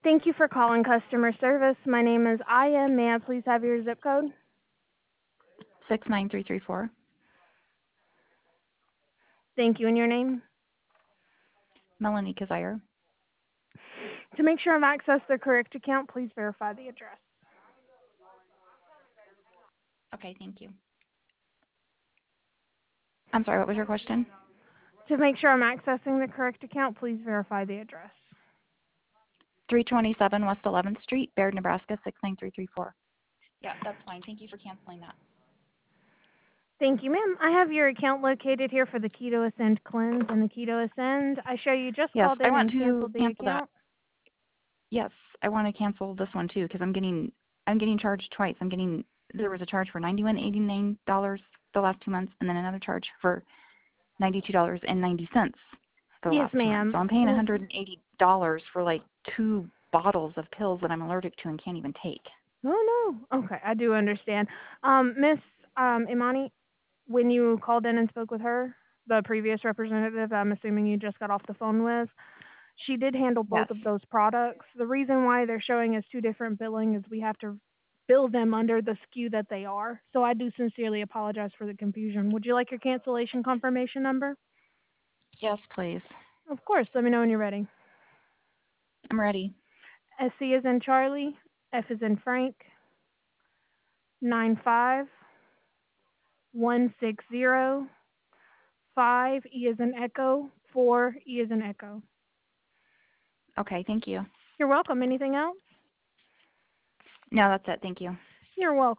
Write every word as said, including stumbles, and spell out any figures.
Thank you for calling customer service. My name is Aya. May I please have your zip code? six nine three three four. Thank you, and your name? Melanie Kazire. To make sure I've accessed the correct account, please verify the address. Okay, thank you. I'm sorry, what was your question? To make sure I'm accessing the correct account, please verify the address. three twenty-seven West eleventh Street, Baird, Nebraska, six nine three three four. Yeah, that's fine. Thank you for canceling that. Thank you, ma'am. I have your account located here for the Keto Ascend Cleanse and the Keto Ascend. I show you just Yes, called I in want and to canceled the cancel that. account. Yes, I want to cancel this one too because I'm getting I'm getting charged twice. I'm getting there was a charge for ninety-one eighty-nine dollars the last two months, and then another charge for ninety-two dollars and ninety cents for the Yes, last two months. So ma'am. I'm paying one hundred eighty dollars for like two bottles of pills that I'm allergic to and can't even take. Oh, no. Okay, I do understand. Um, Miss um, Imani, when you called in and spoke with her, the previous representative, I'm assuming you just got off the phone with, she did handle Yes. both of those products. The reason why they're showing as two different billing is we have to bill them under the S K U that they are. So I do sincerely apologize for the confusion. Would you like your cancellation confirmation number? Yes, please. Of course. Let me know when you're ready. I'm ready. S C is in Charlie, F is in Frank, nine five one six zero five, E is in Echo, four, E is in Echo. Okay, thank you. You're welcome. Anything else? No, that's it. Thank you. You're welcome.